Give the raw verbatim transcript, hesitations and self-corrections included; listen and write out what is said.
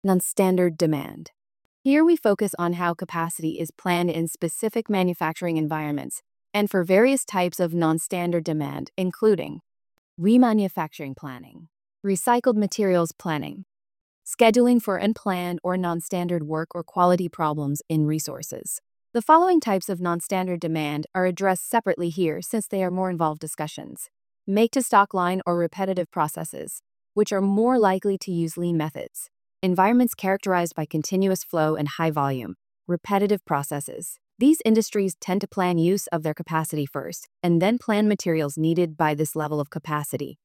Non-standard demand. Here we focus on how capacity is planned in specific manufacturing environments and for various types of non-standard demand, including remanufacturing planning, recycled materials planning, scheduling for unplanned or non-standard work or quality problems in resources. The following types of non-standard demand are addressed separately here since they are more involved discussions. Make-to-stock line or repetitive processes, which are more likely to use lean methods. Environments characterized by continuous flow and high volume, repetitive processes. These industries tend to plan use of their capacity first, and then plan materials needed by this level of capacity.